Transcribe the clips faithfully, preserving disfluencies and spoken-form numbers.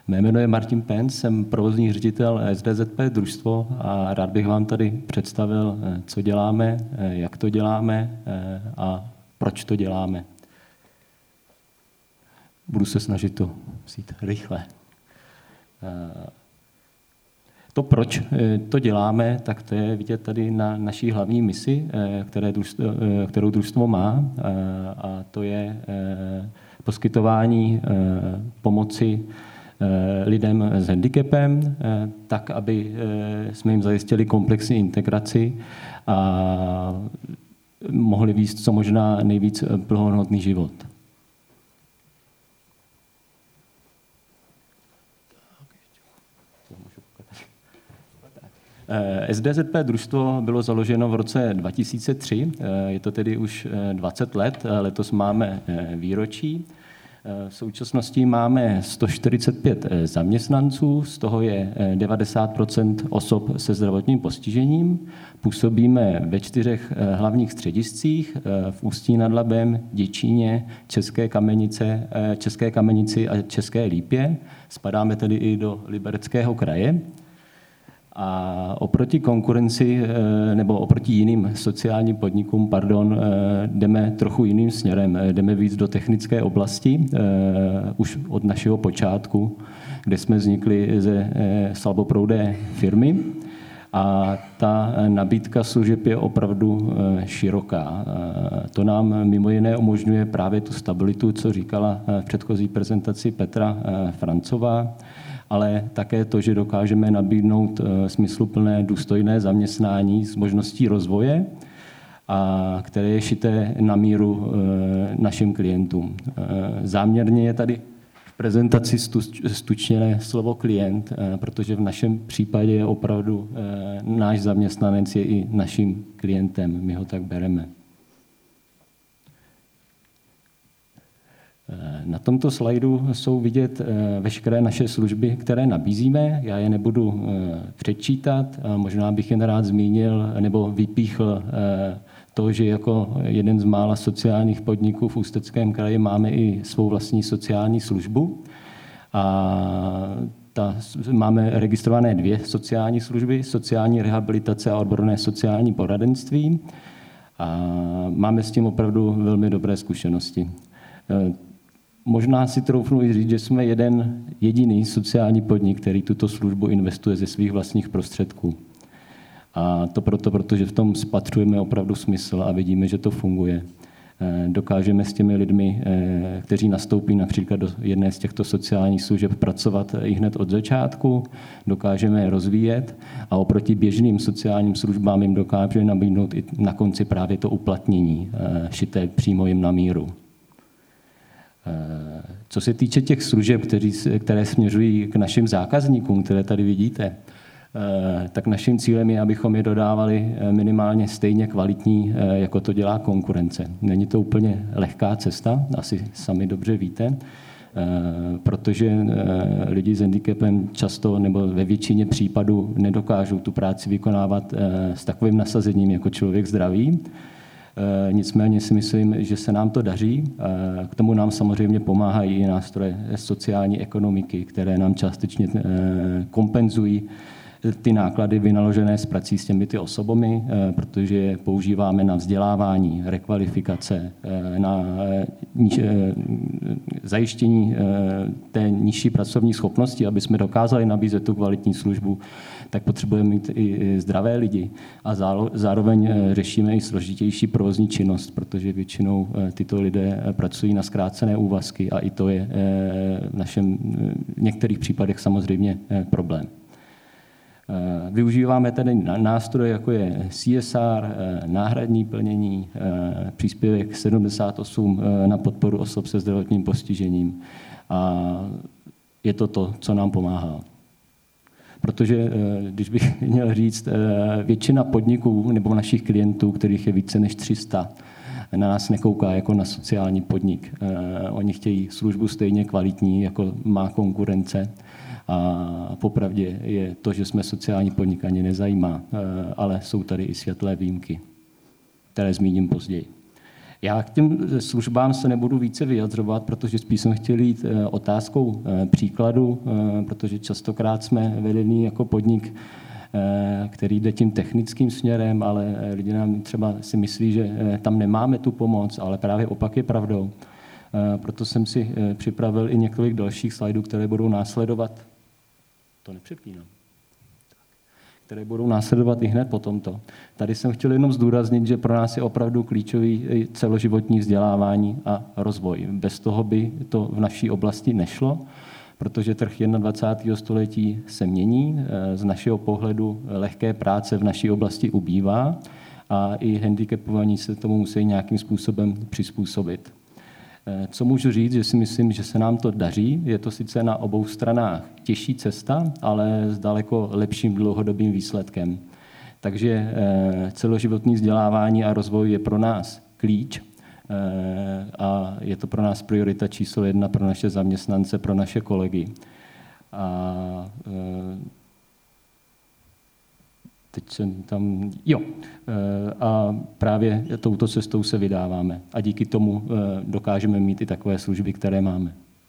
Mé jméno je Martin Penc, jsem provozní ředitel S D Z P družstvo a rád bych vám tady představil, co děláme, jak to děláme a proč to děláme. Budu se snažit to vzít rychle. To, proč to děláme, tak to je vidět tady na naší hlavní misi, které družstvo, kterou družstvo má, a to je poskytování pomoci lidem s handicapem, tak, aby jsme jim zajistili komplexní integraci a mohli vést co možná nejvíc plnohodnotný život. S D Z P družstvo bylo založeno v roce dva tisíce tři, je to tedy už dvacet let, letos máme výročí. V současnosti máme sto čtyřicet pět zaměstnanců, z toho je devadesát procent osob se zdravotním postižením. Působíme ve čtyřech hlavních střediscích v Ústí nad Labem, Děčíně, České Kamenice, České Kamenici a České Lípě. Spadáme tedy i do Libereckého kraje. A oproti konkurenci, nebo oproti jiným sociálním podnikům, pardon, jdeme trochu jiným směrem. Jdeme víc do technické oblasti, už od našeho počátku, kde jsme vznikli ze slaboproudé firmy. A ta nabídka služeb je opravdu široká. To nám mimo jiné umožňuje právě tu stabilitu, co říkala v předchozí prezentaci Petra Francová, ale také to, že dokážeme nabídnout smysluplné, důstojné zaměstnání s možností rozvoje, a které je šité na míru našim klientům. Záměrně je tady v prezentaci stučněné slovo klient, protože v našem případě je opravdu náš zaměstnanec je i naším klientem. My ho tak bereme. Na tomto slajdu jsou vidět veškeré naše služby, které nabízíme. Já je nebudu předčítat, možná bych jen rád zmínil nebo vypíchl to, že jako jeden z mála sociálních podniků v Ústeckém kraji máme i svou vlastní sociální službu. A ta, máme registrované dvě sociální služby, sociální rehabilitace a odborné sociální poradenství. A máme s tím opravdu velmi dobré zkušenosti. Možná si troufnu i říct, že jsme jeden jediný sociální podnik, který tuto službu investuje ze svých vlastních prostředků. A to proto, protože v tom spatřujeme opravdu smysl a vidíme, že to funguje. Dokážeme s těmi lidmi, kteří nastoupí například do jedné z těchto sociálních služeb, pracovat i hned od začátku, dokážeme je rozvíjet a oproti běžným sociálním službám jim dokážeme nabídnout i na konci právě to uplatnění, šité přímo jim na míru. Co se týče těch služeb, které směřují k našim zákazníkům, které tady vidíte, tak naším cílem je, abychom je dodávali minimálně stejně kvalitní, jako to dělá konkurence. Není to úplně lehká cesta, asi sami dobře víte, protože lidi s handicapem často nebo ve většině případů nedokážou tu práci vykonávat s takovým nasazením jako člověk zdravý. Nicméně si myslím, že se nám to daří. K tomu nám samozřejmě pomáhají i nástroje sociální ekonomiky, které nám částečně kompenzují ty náklady vynaložené s prací s těmi ty osobami, protože je používáme na vzdělávání, rekvalifikace, na zajištění té nižší pracovní schopnosti, aby jsme dokázali nabízet tu kvalitní službu, tak potřebujeme mít i zdravé lidi. A zároveň řešíme i složitější provozní činnost, protože většinou tyto lidé pracují na zkrácené úvazky a i to je v našem v některých případech samozřejmě problém. Využíváme tedy nástroje, jako je C S R, náhradní plnění, příspěvek sedmdesát osm na podporu osob se zdravotním postižením. A je to to, co nám pomáhá. Protože, když bych měl říct, většina podniků nebo našich klientů, kterých je více než tři sta, na nás nekouká jako na sociální podnik. Oni chtějí službu stejně kvalitní, jako má konkurence. A popravdě je to, že jsme sociální podnik, ani nezajímá, ale jsou tady i světlé výjimky, které zmíním později. Já k těm službám se nebudu více vyjadřovat, protože spíš jsem chtěl jít otázkou příkladu, protože častokrát jsme vedení jako podnik, který jde tím technickým směrem, ale lidi nám třeba si myslí, že tam nemáme tu pomoc, ale právě opak je pravdou. Proto jsem si připravil i několik dalších slajdů, které budou následovat. To nepřepínám. Které budou následovat i hned po tomto. Tady jsem chtěl jenom zdůraznit, že pro nás je opravdu klíčový celoživotní vzdělávání a rozvoj. Bez toho by to v naší oblasti nešlo, protože trh dvacátého prvního století se mění. Z našeho pohledu lehké práce v naší oblasti ubývá a i handicapovaní se tomu musí nějakým způsobem přizpůsobit. Co můžu říct, že si myslím, že se nám to daří. Je to sice na obou stranách těžší cesta, ale s daleko lepším dlouhodobým výsledkem. Takže celoživotní vzdělávání a rozvoj je pro nás klíč a je to pro nás priorita číslo jedna pro naše zaměstnance, pro naše kolegy. A teď jsem tam, jo, a právě touto cestou se vydáváme a díky tomu dokážeme mít i takové služby, které máme.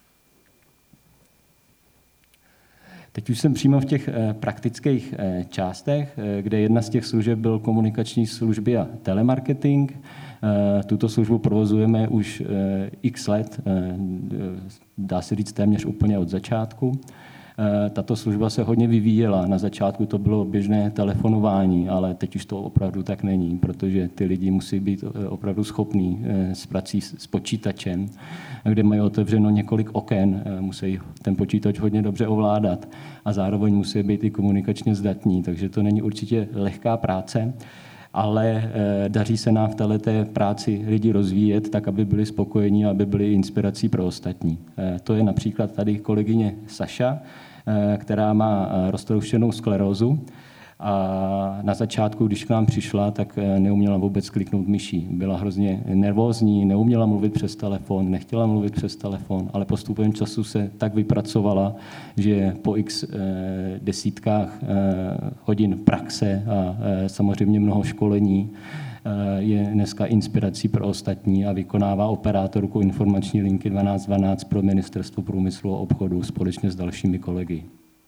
Teď už jsem přímo v těch praktických částech, kde jedna z těch služeb byl komunikační služby a telemarketing. Tuto službu provozujeme už x let, dá se říct téměř úplně od začátku. Tato služba se hodně vyvíjela. Na začátku to bylo běžné telefonování, ale teď už to opravdu tak není, protože ty lidi musí být opravdu schopní s prací s počítačem, kde mají otevřeno několik oken, musí ten počítač hodně dobře ovládat a zároveň musí být i komunikačně zdatní, takže to není určitě lehká práce, ale daří se nám v této práci lidi rozvíjet tak, aby byli spokojení a aby byli inspirací pro ostatní. To je například tady kolegyně Saša, která má roztroušenou sklerózu a na začátku, když k nám přišla, tak neuměla vůbec kliknout myší. Byla hrozně nervózní, neuměla mluvit přes telefon, nechtěla mluvit přes telefon, ale postupem času se tak vypracovala, že po x desítkách hodin praxe a samozřejmě mnoho školení je dneska inspirací pro ostatní a vykonává operátorku informační linky dvanáct dvanáct pro Ministerstvo průmyslu a obchodu společně s dalšími kolegy.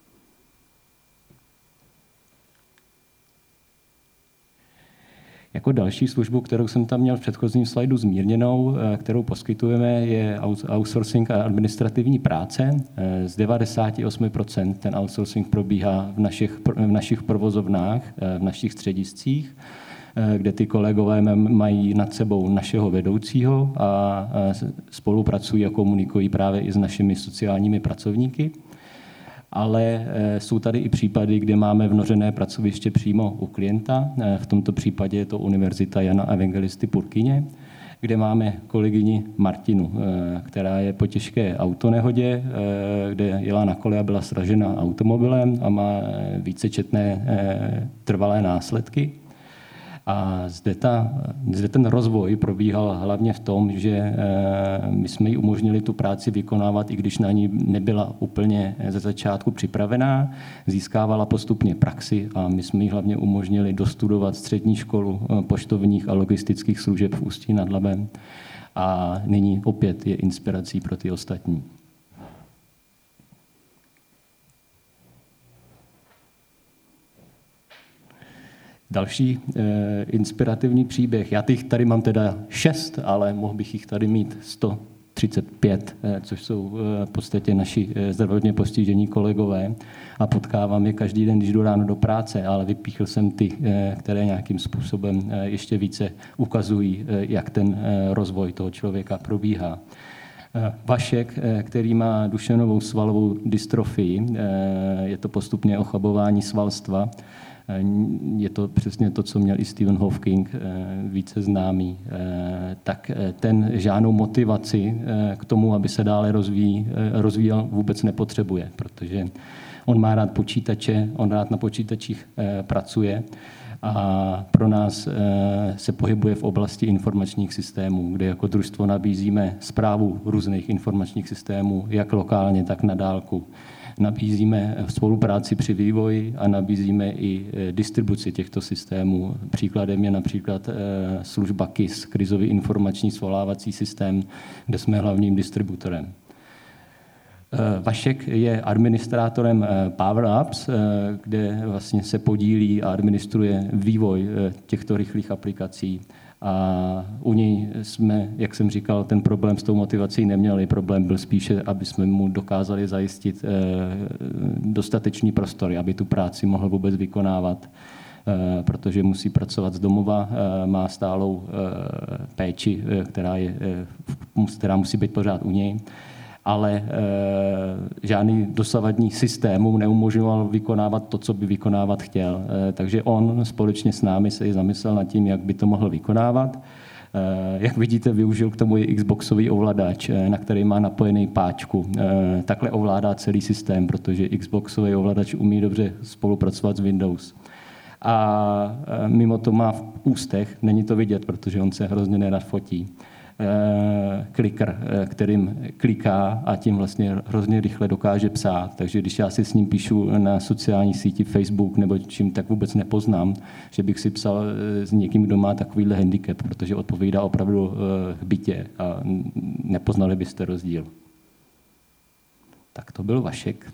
Jako další službu, kterou jsem tam měl v předchozím slajdu zmírněnou, kterou poskytujeme, je outsourcing a administrativní práce. Z devadesát osm procent ten outsourcing probíhá v našich, v našich provozovnách, v našich střediscích, kde ty kolegové mají nad sebou našeho vedoucího a spolupracují a komunikují právě i s našimi sociálními pracovníky. Ale jsou tady i případy, kde máme vnořené pracoviště přímo u klienta. V tomto případě je to Univerzita Jana Evangelisty Purkyně, kde máme kolegyni Martinu, která je po těžké autonehodě, kde jela na kole a byla sražena automobilem a má vícečetné trvalé následky. A zde, ta, zde ten rozvoj probíhal hlavně v tom, že my jsme jí umožnili tu práci vykonávat, i když na ní nebyla úplně ze začátku připravená. Získávala postupně praxi a my jsme jí hlavně umožnili dostudovat střední školu poštovních a logistických služeb v Ústí nad Labem. A nyní opět je inspirací pro ty ostatní. Další eh, inspirativní příběh. Já těch tady mám teda šest, ale mohl bych jich tady mít sto třicet pět, eh, což jsou eh, v podstatě naši eh, zdravotně postižení kolegové a potkávám je každý den, když jdu ráno do práce, ale vypíchl jsem ty, eh, které nějakým způsobem eh, ještě více ukazují, eh, jak ten eh, rozvoj toho člověka probíhá. Eh, Vašek, eh, který má duševnovou svalovou dystrofii, eh, je to postupně ochabování svalstva. Je to přesně to, co měl i Stephen Hawking, více známý, tak ten žádnou motivaci k tomu, aby se dále rozvíjí, rozvíjel, vůbec nepotřebuje, protože on má rád počítače, on rád na počítačích pracuje a pro nás se pohybuje v oblasti informačních systémů, kde jako družstvo nabízíme správu různých informačních systémů, jak lokálně, tak na dálku. Nabízíme spolupráci při vývoji a nabízíme i distribuci těchto systémů. Příkladem je například služba K I S, krizový informační svolávací systém, kde jsme hlavním distributorem. Vašek je administrátorem PowerApps, kde vlastně se podílí a administruje vývoj těchto rychlých aplikací. A u něj jsme, jak jsem říkal, ten problém s tou motivací neměli. Problém byl spíše, aby jsme mu dokázali zajistit dostatečný prostor, aby tu práci mohl vůbec vykonávat, protože musí pracovat z domova, má stálou péči, která, je, která musí být pořád u něj. Ale e, žádný dosavadní systém mu neumožňoval vykonávat to, co by vykonávat chtěl. E, takže on společně s námi se i zamyslel nad tím, jak by to mohl vykonávat. E, jak vidíte, využil k tomu i Xboxový ovladač, e, na který má napojený páčku. E, takhle ovládá celý systém, protože Xboxový ovladač umí dobře spolupracovat s Windows. A e, mimo to má v ústech, není to vidět, protože on se hrozně nerad fotí, kliker, kterým kliká a tím vlastně hrozně rychle dokáže psát. Takže když já si s ním píšu na sociální síti Facebook nebo čím, tak vůbec nepoznám, že bych si psal s někým, kdo má takovýhle handicap, protože odpovídá opravdu hbitě a nepoznali byste rozdíl. Tak to byl Vašek.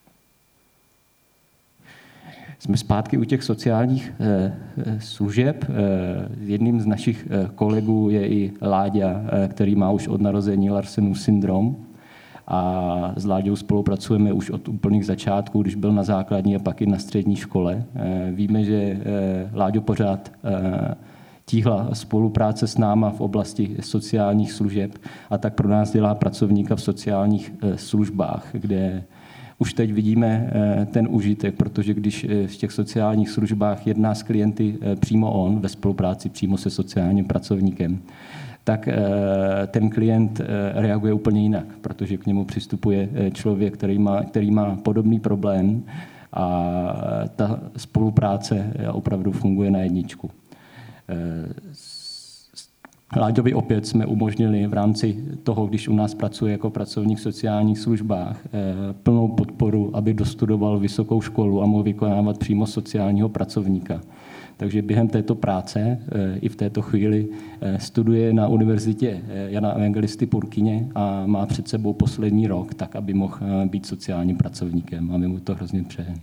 Jsme zpátky u těch sociálních eh, služeb. Eh, jedním z našich eh, kolegů je i Láďa, eh, který má už od narození Larsenův syndrom. A s Láďou spolupracujeme už od úplných začátků, když byl na základní a pak i na střední škole. Eh, víme, že eh, Láďo pořád eh, tíhla spolupráce s náma v oblasti sociálních služeb a tak pro nás dělá pracovníka v sociálních eh, službách, kde už teď vidíme ten užitek, protože když v těch sociálních službách jedná s klienty přímo on, ve spolupráci přímo se sociálním pracovníkem, tak ten klient reaguje úplně jinak, protože k němu přistupuje člověk, který má, který má podobný problém a ta spolupráce opravdu funguje na jedničku. Láďovi opět jsme umožnili v rámci toho, když u nás pracuje jako pracovník v sociálních službách, plnou podporu, aby dostudoval vysokou školu a mohl vykonávat přímo sociálního pracovníka. Takže během této práce i v této chvíli studuje na univerzitě Jana Evangelisty Purkyně a má před sebou poslední rok, tak aby mohl být sociálním pracovníkem. A my mu to hrozně přejeme.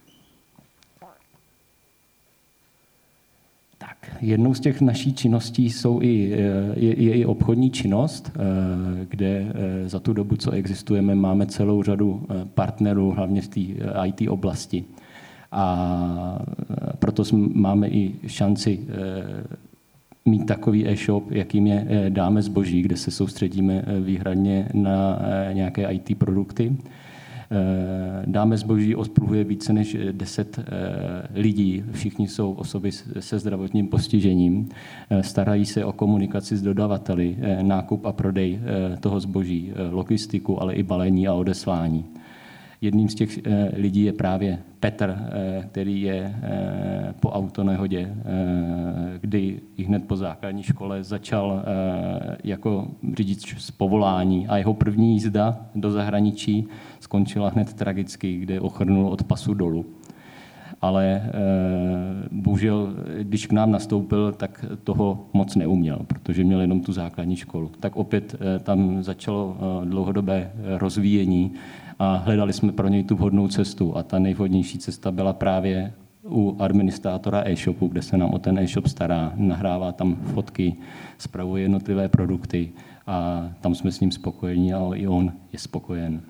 Jednou z těch naší činností jsou i, je, je i obchodní činnost, kde za tu dobu, co existujeme, máme celou řadu partnerů, hlavně v té í té oblasti. A proto máme i šanci mít takový e-shop, jakým je Dáme zboží, kde se soustředíme výhradně na nějaké í té produkty. Dáme zboží obsluhuje více než deset lidí. Všichni jsou osoby se zdravotním postižením. Starají se o komunikaci s dodavateli, nákup a prodej toho zboží, logistiku, ale i balení a odeslání. Jedním z těch lidí je právě Petr, který je po autonehodě, kdy i hned po základní škole začal jako řidič z povolání a jeho první jízda do zahraničí skončila hned tragicky, kde ochrnul od pasu dolů. Ale bohužel, když k nám nastoupil, tak toho moc neuměl, protože měl jenom tu základní školu. Tak opět tam začalo dlouhodobé rozvíjení a hledali jsme pro něj tu vhodnou cestu. A ta nejvhodnější cesta byla právě u administrátora e-shopu, kde se nám o ten e-shop stará, nahrává tam fotky, spravuje jednotlivé produkty a tam jsme s ním spokojení a i on je spokojen.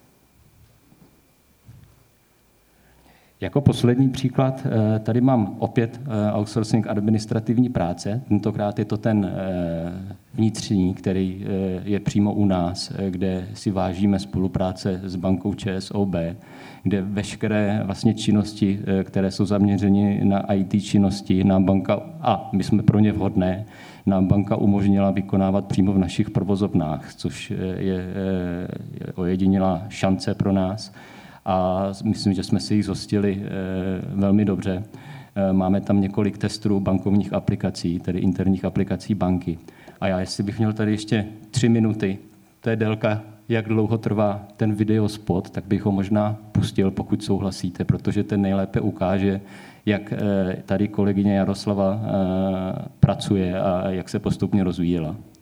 Jako poslední příklad, tady mám opět outsourcing administrativní práce. Tentokrát je to ten vnitřní, který je přímo u nás, kde si vážíme spolupráce s bankou ČSOB, kde veškeré vlastně činnosti, které jsou zaměřeny na í té činnosti, nám banka, a my jsme pro ně vhodné, nám banka umožnila vykonávat přímo v našich provozovnách, což je ojedinělá šance pro nás. A myslím, že jsme si jich zhostili velmi dobře. Máme tam několik testů bankovních aplikací, tedy interních aplikací banky. A já, jestli bych měl tady ještě tři minuty, to je délka jak dlouho trvá ten videospot, tak bych ho možná pustil, pokud souhlasíte, protože ten nejlépe ukáže, jak tady kolegyně Jaroslava pracuje a jak se postupně rozvíjela.